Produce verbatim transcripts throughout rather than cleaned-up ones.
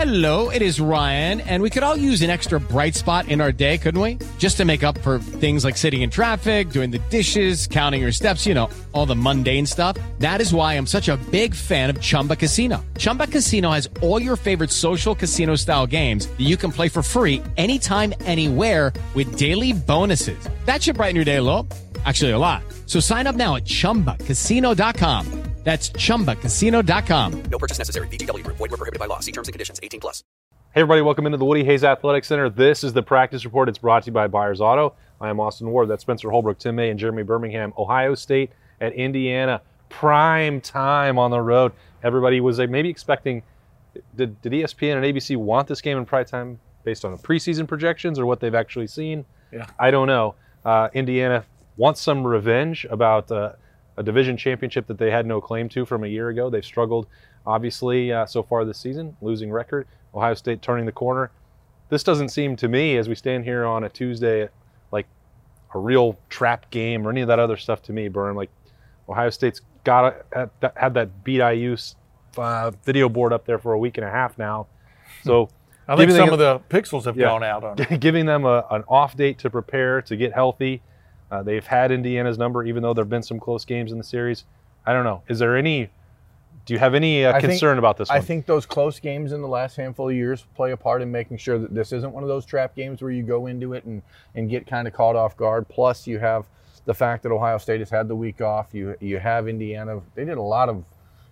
Hello, it is Ryan, and we could all use an extra bright spot in our day, couldn't we? Just to make up for things like sitting in traffic, doing the dishes, counting your steps, you know, all the mundane stuff. That is why I'm such a big fan of Chumba Casino. Chumba Casino has all your favorite social casino-style games that you can play for free anytime, anywhere with daily bonuses. That should brighten your day a little. Actually, a lot. So sign up now at chumba casino dot com. That's chumba casino dot com. No purchase necessary. V G W. Void where prohibited by law. See terms and conditions. eighteen plus. Hey everybody, welcome into the Woody Hayes Athletic Center. This is the practice report. It's brought to you by Byers Auto. I am Austin Ward. That's Spencer Holbrook, Tim May, and Jeremy Birmingham. Ohio State at Indiana. Prime time on the road. Everybody was uh, maybe expecting, did, did E S P N and A B C want this game in prime time based on the preseason projections or what they've actually seen? Yeah. I don't know. Uh, Indiana wants some revenge about uh, a division championship that they had no claim to from a year ago. They've struggled, obviously, uh, so far this season, losing record. Ohio State turning the corner. This doesn't seem to me, as we stand here on a Tuesday, like a real trap game or any of that other stuff to me, Burn. Like Ohio State's got a, had that beat I U uh, video board up there for a week and a half now. So I think some them, of the pixels have yeah, gone out on it. Giving them a, an off date to prepare, to get healthy. Uh, they've had Indiana's number, even though there have been some close games in the series. I don't know. Is there any, do you have any uh, concern think, about this one? I think those close games in the last handful of years play a part in making sure that this isn't one of those trap games where you go into it and, and get kind of caught off guard. Plus, you have the fact that Ohio State has had the week off. You you have Indiana. They did a lot of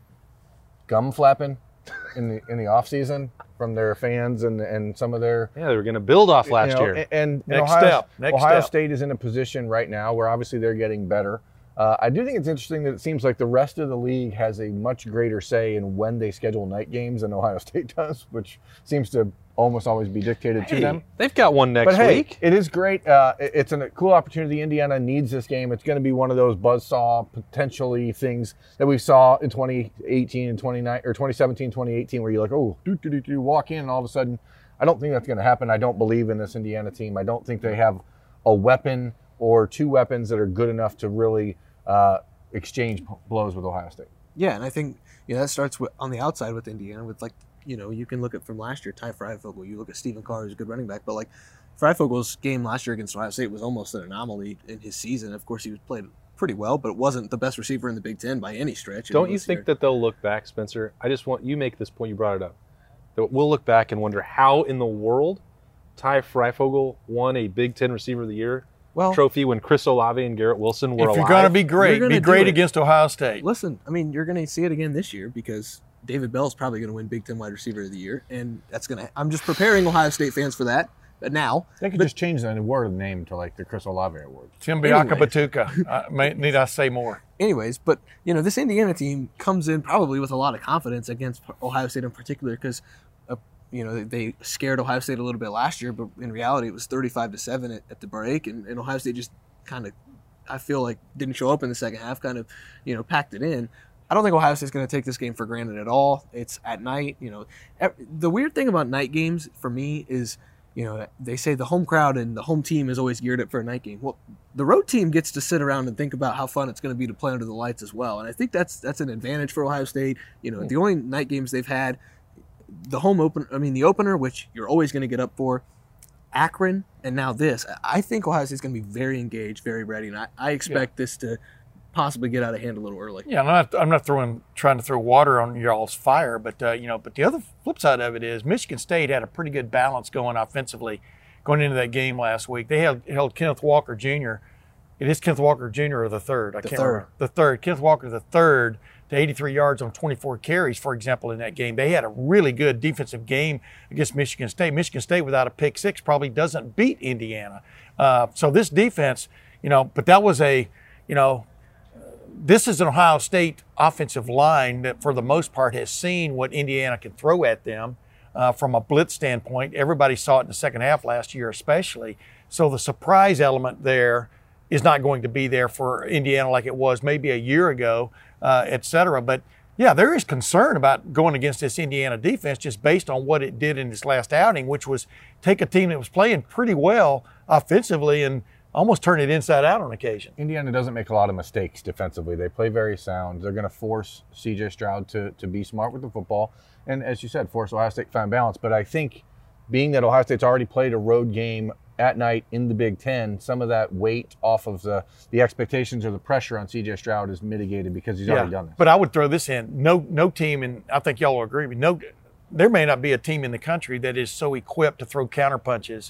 gum flapping in the in the offseason from their fans and, and some of their... Yeah, they were going to build off last you know, year. And, and Next Ohio, step. Next Ohio step. State is in a position right now where obviously they're getting better. Uh, I do think it's interesting that it seems like the rest of the league has a much greater say in when they schedule night games than Ohio State does, which seems to almost always be dictated Hey, to them. they've got one next But hey, week. it is great. Uh, it- it's a cool opportunity. Indiana needs this game. It's going to be one of those buzzsaw potentially things that we saw in twenty eighteen and twenty-nine or twenty seventeen, twenty eighteen, where you're like, oh, do do do do, walk in, and all of a sudden, I don't think that's going to happen. I don't believe in this Indiana team. I don't think they have a weapon or two weapons that are good enough to really uh, exchange p- blows with Ohio State. Yeah, and I think you know that starts with, on the outside with Indiana with like you know you can look at from last year Ty Freifogel, you look at Stephen Carr who's a good running back, but like Freifogel's game last year against Ohio State was almost an anomaly in his season. Of course, he was played pretty well, but wasn't the best receiver in the Big Ten by any stretch. Don't you think that they'll look back, Spencer? I just want you make this point. You brought it up. That we'll look back and wonder how in the world Ty Freifogel won a Big Ten Receiver of the Year well, trophy when Chris Olave and Garrett Wilson were If you're alive. going to be great, You're be gonna great do it. against Ohio State. Listen, I mean, you're going to see it again this year because David Bell's probably going to win Big Ten Wide Receiver of the Year, and that's going to. I'm just preparing Ohio State fans for that. But now They could but, just change the award name to like the Chris Olave Award. Tim Biaka Anyway. Batuka. uh, may, need I say more? anyways, but you know, this Indiana team comes in probably with a lot of confidence against Ohio State in particular because, uh, you know, they, they scared Ohio State a little bit last year, but in reality, it was thirty-five to seven at, at the break, and, and Ohio State just kind of, I feel like, didn't show up in the second half, kind of, you know, packed it in. I don't think Ohio State's going to take this game for granted at all. It's at night, you know. The weird thing about night games for me is, you know, they say the home crowd and the home team is always geared up for a night game. Well, the road team gets to sit around and think about how fun it's going to be to play under the lights as well. And I think that's that's an advantage for Ohio State. You know, the only night games they've had, the home open, I mean, the opener, which you're always going to get up for, Akron, and now this. I think Ohio State's going to be very engaged, very ready, and I, I expect yeah. this to possibly get out of hand a little early. Yeah, I'm not. I'm not throwing trying to throw water on y'all's fire, but uh, you know. But the other flip side of it is Michigan State had a pretty good balance going offensively going into that game last week. They held held Kenneth Walker Junior It is Kenneth Walker Junior or the third? I the can't third. remember. The third. Kenneth Walker the third to eighty-three yards on twenty-four carries, for example, in that game. They had a really good defensive game against Michigan State. Michigan State without a pick six probably doesn't beat Indiana. Uh, so this defense, you know, but that was a, you know. This is an Ohio State offensive line that, for the most part, has seen what Indiana can throw at them uh, from a blitz standpoint. Everybody saw it in the second half last year, especially. So the surprise element there is not going to be there for Indiana like it was maybe a year ago, uh, et cetera. But, yeah, there is concern about going against this Indiana defense just based on what it did in this last outing, which was take a team that was playing pretty well offensively and almost turn it inside out on occasion. Indiana doesn't make a lot of mistakes defensively. They play very sound. They're going to force C J Stroud to, to be smart with the football. and as you said, force Ohio State to find balance. But I think being that Ohio State's already played a road game at night in the Big Ten, some of that weight off of the, the expectations or the pressure on C J Stroud is mitigated because he's yeah. already done this. But I would throw this in. No no team, and I think y'all will agree with me, no, there may not be a team in the country that is so equipped to throw counter punches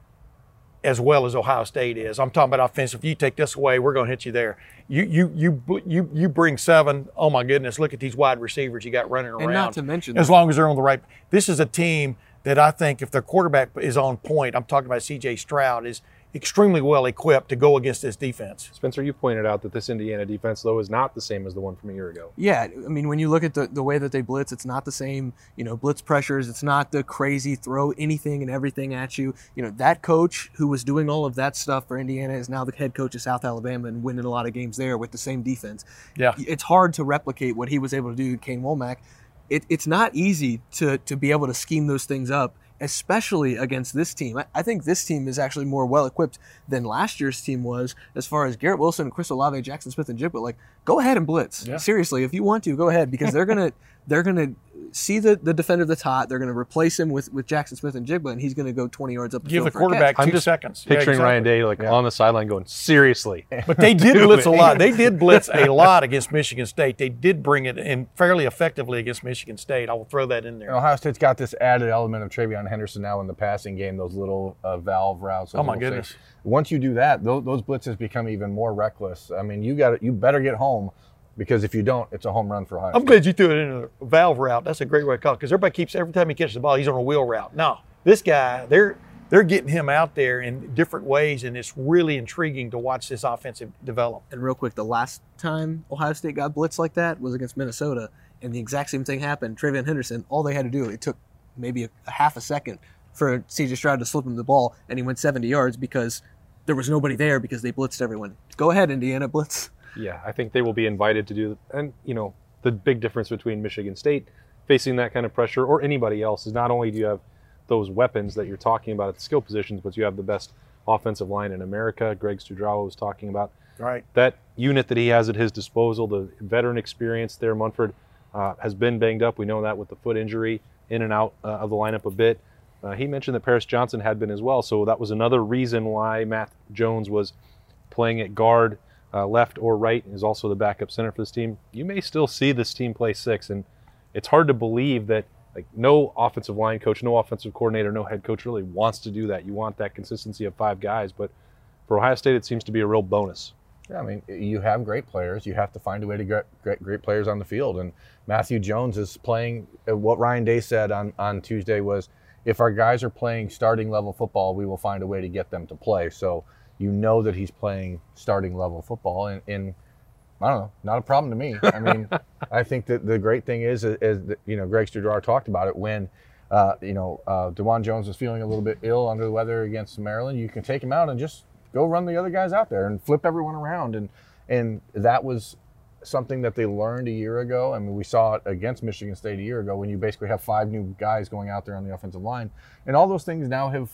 as well as Ohio State is. I'm talking about offensive. If you take this away, we're going to hit you there. You you you you you bring seven. Oh my goodness! Look at these wide receivers you got running around. And not to mention, as long as they're on the right. This is a team that I think, if their quarterback is on point, I'm talking about C J Stroud, is extremely well equipped to go against this defense. Spencer, you pointed out that this Indiana defense, though, is not the same as the one from a year ago. Yeah, I mean, when you look at the, the way that they blitz, it's not the same, you know, blitz pressures. It's not the crazy throw anything and everything at you. You know, that coach who was doing all of that stuff for Indiana is now the head coach of South Alabama and winning a lot of games there with the same defense. Yeah. It's hard to replicate what he was able to do to Kane Womack. It, it's not easy to, to be able to scheme those things up, especially against this team. I, I think this team is actually more well-equipped than last year's team was as far as Garrett Wilson, Chris Olave, Jackson Smith, and Jigba. Like, go ahead and blitz. Yeah. Seriously, if you want to, go ahead, because they're going to they're gonna see the, the defender that's hot. They're going to replace him with, with Jackson Smith and Jigba, and he's going to go twenty yards up the Give field the for a quarterback catch. two I'm just seconds. Picturing Yeah, Ryan exactly. Day like Yeah. on the sideline going, seriously. But they did Do blitz it. a lot. They did blitz a lot against Michigan State. They did bring it in fairly effectively against Michigan State. I will throw that in there. And Ohio State's got this added element of Travion Henderson now in the passing game, those little uh, valve routes. those Oh, my little goodness. things. Once you do that, those, those blitzes become even more reckless. I mean, you got you better get home, because if you don't, it's a home run for Ohio I'm State. glad you threw it in a valve route. That's a great way to call it, because everybody keeps, every time he catches the ball, he's on a wheel route. No, this guy, they're they're getting him out there in different ways, and it's really intriguing to watch this offensive develop. And real quick, the last time Ohio State got blitzed like that was against Minnesota, and the exact same thing happened. Travion Henderson, all they had to do, it took maybe a, a half a second for C J Stroud to slip him the ball, and he went seventy yards because there was nobody there because they blitzed everyone. Go ahead, Indiana, blitz. Yeah, I think they will be invited to do, and you know, the big difference between Michigan State facing that kind of pressure or anybody else is not only do you have those weapons that you're talking about at the skill positions, but you have the best offensive line in America. Greg Studrawa was talking about Right. that unit that he has at his disposal, the veteran experience there. Munford uh, has been banged up. We know that with the foot injury, in and out uh, of the lineup a bit. Uh, he mentioned that Paris Johnson had been as well, so that was another reason why Matt Jones was playing at guard, uh, left or right, and is also the backup center for this team. You may still see this team play six, and it's hard to believe that like no offensive line coach, no offensive coordinator, no head coach really wants to do that. You want that consistency of five guys, but for Ohio State, it seems to be a real bonus. Yeah, I mean, you have great players. You have to find a way to get great, great players on the field. And Matthew Jones is playing, what Ryan Day said on, on Tuesday was, if our guys are playing starting level football, we will find a way to get them to play. So you know that he's playing starting level football. And, and I don't know, not a problem to me. I mean, I think that the great thing is, is, is that, you know, Greg Studrawa talked about it when, uh, you know, uh, DeJuan Jones was feeling a little bit ill under the weather against Maryland. You can take him out and just go run the other guys out there and flip everyone around. And and that was something that they learned a year ago. I mean, we saw it against Michigan State a year ago when you basically have five new guys going out there on the offensive line. And all those things now have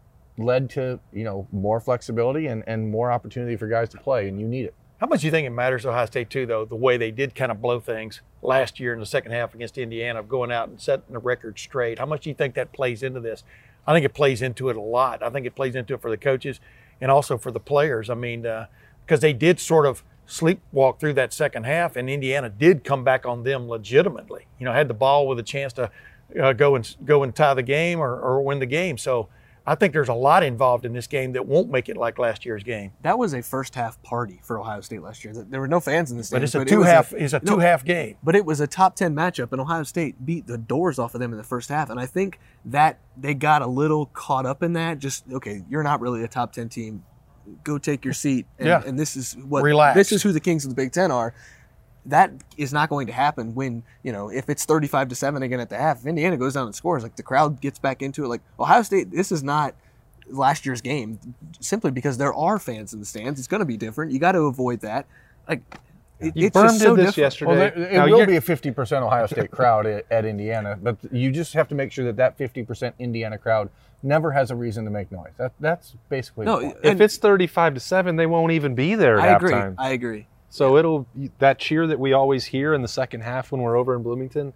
led to, you know, more flexibility and, and more opportunity for guys to play, and you need it. How much do you think it matters to Ohio State, too, though, the way they did kind of blow things last year in the second half against Indiana, of going out and setting the record straight? How much do you think that plays into this? I think it plays into it a lot. I think it plays into it for the coaches and also for the players. I mean, because uh, they did sort of sleepwalk through that second half, and Indiana did come back on them legitimately. You know, had the ball with a chance to uh, go and go and tie the game or, or win the game. So I think there's a lot involved in this game that won't make it like last year's game. That was a first half party for Ohio State last year. There were no fans in the But stands. it's a two half. It's a two half game. But it was a top ten matchup, and Ohio State beat the doors off of them in the first half. And I think that they got a little caught up in that. Just, okay, you're not really a top ten team. Go take your seat. And, Yeah. and this is what Relax. This is who the Kings of the Big Ten are. That is not going to happen when, you know, if it's thirty-five to seven again at the half, if Indiana goes down and scores, like the crowd gets back into it. Like Ohio State, this is not last year's game simply because there are fans in the stands. It's going to be different. You got to avoid that. Like, it, You it's just burned so this different. yesterday. Well, there, it Now, will you're- be a fifty percent Ohio State crowd at, at Indiana, but you just have to make sure that that fifty percent Indiana crowd never has a reason to make noise. That That's basically No, the point. If and it's thirty-five to seven, they won't even be there I at agree. halftime. I agree. So it'll that cheer that we always hear in the second half when we're over in Bloomington,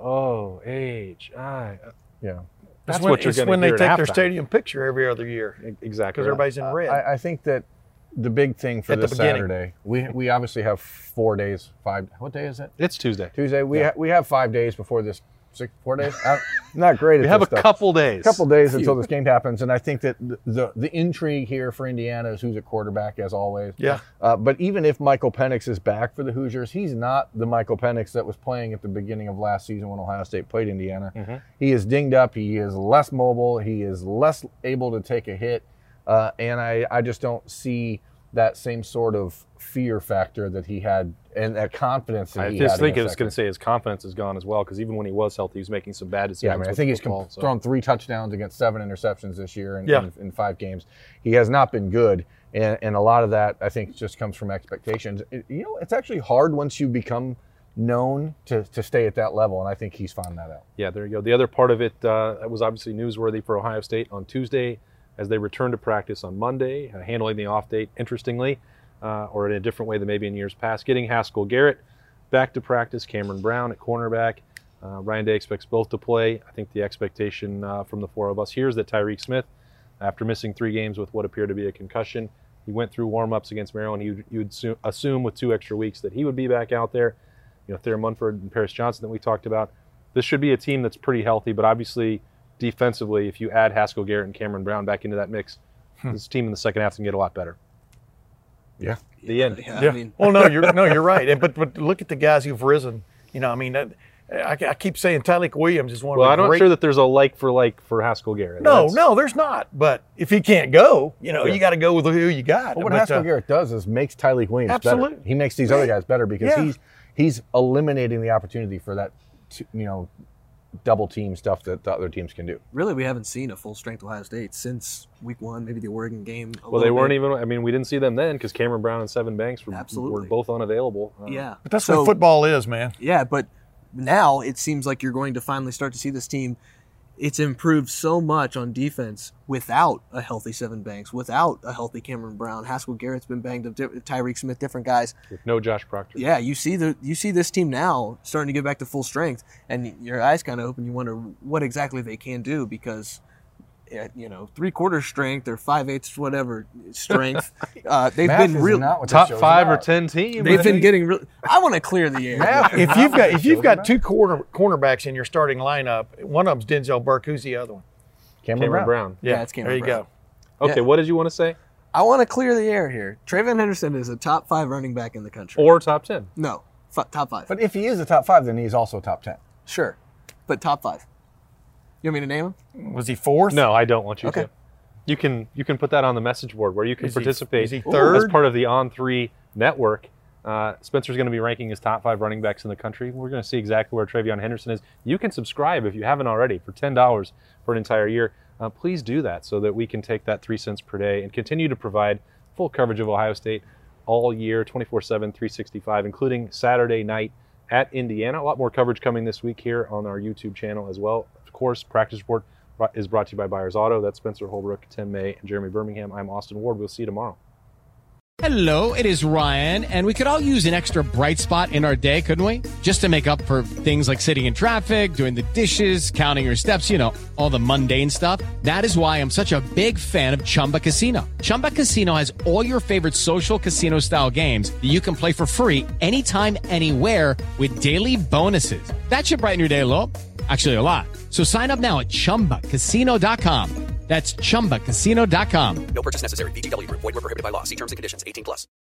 O H I. Yeah. That's It's when, what you're it's going to when hear they at take their halftime. stadium picture every other year Exactly. because everybody's in red. I, I think that the big thing for At the this beginning. Saturday, we we obviously have four days, five. What day is it? It's Tuesday. Tuesday. We Yeah. ha- we have five days before this. Six, four days. I, not great. At We have a this stuff. couple days. couple days until this game happens, and I think that the, the the intrigue here for Indiana is who's at quarterback, as always. Yeah. Uh, but even if Michael Penix is back for the Hoosiers, he's not the Michael Penix that was playing at the beginning of last season when Ohio State played Indiana. Mm-hmm. He is dinged up. He is less mobile. He is less able to take a hit, uh, and I I just don't see that same sort of fear factor that he had and that confidence that I he just had. think I against was going to Texas. say his confidence is gone as well because even when he was healthy, he was making some bad decisions. Yeah, I mean, I with think he's football, com- so. thrown three touchdowns against seven interceptions this year in, Yeah. in, in five games. He has not been good, and, and a lot of that, I think, just comes from expectations. It- you know, it's actually hard once you become known to, to stay at that level, and I think he's found that out. Yeah, there you go. The other part of it uh, that was obviously newsworthy for Ohio State on Tuesday as they returned to practice on Monday, uh, handling the off date, interestingly, uh, or in a different way than maybe in years past, getting Haskell Garrett back to practice, Cameron Brown at cornerback. Uh, Ryan Day expects both to play. I think the expectation uh, from the four of us here is that Tyreek Smith, after missing three games with what appeared to be a concussion, he went through warm-ups against Maryland. You you would su- assume with two extra weeks that he would be back out there. You know, Thayer Munford and Paris Johnson that we talked about. This should be a team that's pretty healthy, but obviously defensively, if you add Haskell Garrett and Cameron Brown back into that mix, this team in the second half can get a lot better. Yeah. The end. Yeah, Yeah. I mean, well, no, you're no, you're right. And, but but look at the guys who've risen. You know, I mean, that, I, I keep saying Tyleek Williams is one Well, of I'm the not great. sure that there's a like for like for Haskell Garrett. no, That's- no, there's not. But if he can't go, you know, Yeah. you got to go with who you got. But what But, Haskell uh, Garrett does is makes Tyleek Williams Absolutely. better. He makes these other guys better because Yeah. he's he's eliminating the opportunity for that, t- you know, double team stuff that the other teams can do. really, we haven't seen a full strength Ohio State since week one, maybe the Oregon game. a Well, they little weren't bit. even. I mean, we didn't see them then because Cameron Brown and Seven Banks were, Absolutely. were both unavailable. Uh, Yeah, But that's So- what football is, man. Yeah, but now it seems like you're going to finally start to see this team. It's improved so much on defense without a healthy Seven Banks, without a healthy Cameron Brown. Haskell Garrett's been banged up. di- Tyreek Smith, different guys. with no Josh Proctor. Yeah, you see the you see this team now starting to get back to full strength, and your eyes kind of open. You wonder what exactly they can do because, eh, you know, three quarter strength or five eighths whatever strength. Uh, they've Math been is real. not what this Top show's five or about. ten team. They've I been think. getting real. I want to clear the air. Math If you've got if you've got Show's two corner cornerbacks in your starting lineup, one of them's Denzel Burke. Who's the other one? Cameron, Cameron Brown. Brown. Yeah, it's Cameron There you Brown. go. Okay, Yeah. what did you want to say? I want to clear the air here. Trayvon Henderson is a top five running back in the country. Or top ten. no, f- top five. But if he is a top five, then he's also top ten. Sure, but top five. You want me to name him? Was he fourth? No, I don't want you Okay. to. You can you can put that on the message board where you can Is he- participate is he as third? part of the On Three network. Uh, Spencer's going to be ranking his top five running backs in the country. We're going to see exactly where Trayvon Henderson is. You can subscribe if you haven't already for ten dollars for an entire year. Uh, please do that so that we can take that three cents per day and continue to provide full coverage of Ohio State all year, twenty-four seven, three sixty-five, including Saturday night at Indiana. A lot more coverage coming this week here on our YouTube channel as well. Of course, Practice Report is brought to you by Byers Auto. That's Spencer Holbrook, Tim May, and Jeremy Birmingham. I'm Austin Ward. We'll see you tomorrow. Hello, it is Ryan, and we could all use an extra bright spot in our day, couldn't we? Just to make up for things like sitting in traffic, doing the dishes, counting your steps, you know, all the mundane stuff. That is why I'm such a big fan of Chumba Casino. Chumba Casino has all your favorite social casino-style games that you can play for free anytime, anywhere with daily bonuses. That should brighten your day a little. Actually, a lot. So sign up now at chumba casino dot com. That's chumba casino dot com. No purchase necessary. V G W Group. Void where prohibited by law. See terms and conditions. eighteen plus.